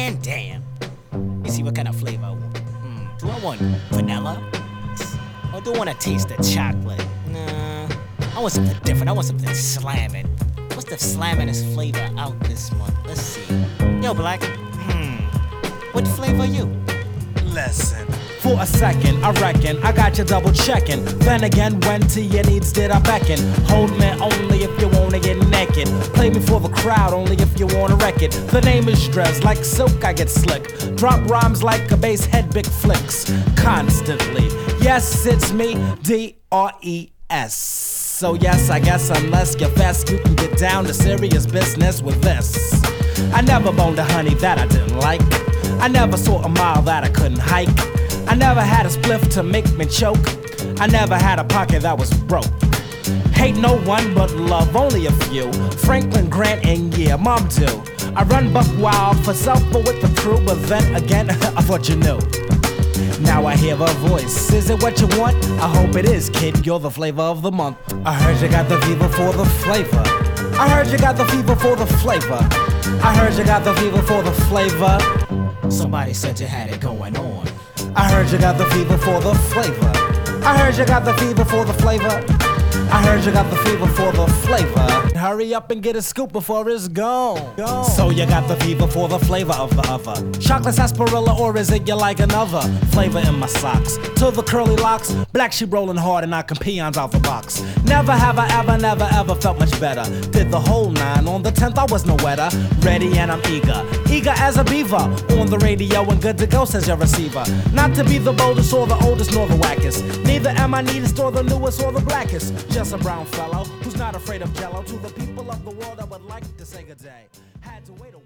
Man, damn. You see what kind of flavor I want. Do I want vanilla? Or do I want to taste the chocolate? Nah, I want something different. I want something slamming. What's the slamminest flavor out this month? Let's see. Yo, Black. What flavor are you? Listen. For a second, I reckon I got you double checking. Then again, when to your needs did I beckon? Hold me only if you wanna get naked. Play me for the crowd only if you wanna wreck it. The name is Drez, like silk I get slick. Drop rhymes like a bass head, big flicks. Constantly, yes, it's me, D-R-E-S. So yes, I guess unless you're fast, you can get down to serious business with this. I never boned a honey that I didn't like. I never saw a mile that I couldn't hike. I never had a spliff to make me choke. I never had a pocket that was broke. Hate no one but love only a few. Franklin Grant and yeah, Mom too. I run buck wild for self but with the crew. But then again, I thought you knew. Now I hear a voice. Is it what you want? I hope it is, kid. You're the flavor of the month. I heard you got the fever for the flavor. I heard you got the fever for the flavor. I heard you got the fever for the flavor. Somebody said you had it going on. I heard you got the fever for the flavor. I heard you got the fever for the flavor. I heard you got the fever for the flavor. Hurry up and get a scoop before it's gone. So you got the fever for the flavor of the other. Chocolate sarsaparilla, or is it you like another flavor in my socks? To the curly locks, black sheep rolling hard and knocking peons out the box. Never have I ever, never ever felt much better. Did the whole 9, on the 10th I was no wetter. Ready and I'm eager, eager as a beaver. On the radio and good to go, says your receiver. Not to be the boldest or the oldest nor the wackest. Neither am I neatest or the newest or the blackest. Just a brown fellow who's not afraid of jello. To the people of the world I would like to say good day. Had to wait a